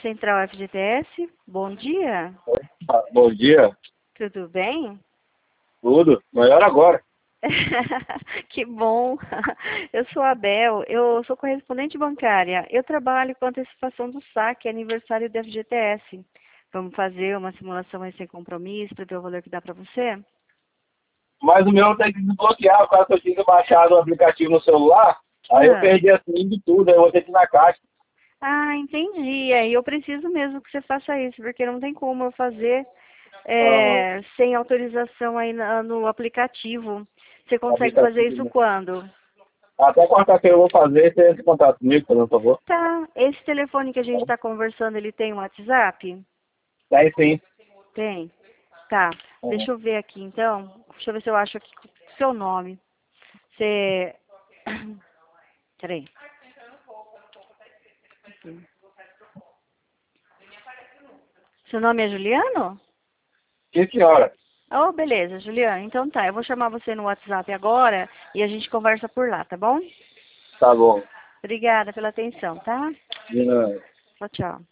Central FGTS, bom dia. Bom dia, Tudo bem? tudo. Melhor agora. Que bom. Eu sou a Abel, eu sou correspondente bancária. Eu trabalho com antecipação do saque, aniversário do FGTS. Vamos fazer uma simulação aí sem compromisso para ver o valor que dá para você? Mas o meu tem que desbloquear, por causa que eu tinha baixado o aplicativo no celular, aí eu Ah. perdi assim de tudo, aí eu vou ter que ir na caixa. Ah, entendi. Aí eu preciso mesmo que você faça isso, porque não tem como eu fazer Ah, sem autorização aí no aplicativo. Você o consegue fazer aplicativo, isso né? quando? Até quarta-feira eu vou fazer, você entra em contato comigo, por favor. Tá. Esse telefone que a gente está conversando, ele tem um WhatsApp? Daí sim. Tem. Tá. Uhum. Deixa eu ver aqui então. Deixa eu ver se eu acho aqui o seu nome. Você. Peraí. Aqui. Seu nome é Juliano? Sim, senhora. Oh, beleza, Juliano. Então tá, eu vou chamar você no WhatsApp agora e a gente conversa por lá, tá bom? Tá bom. Obrigada pela atenção, tá? De nada. Tchau, tchau.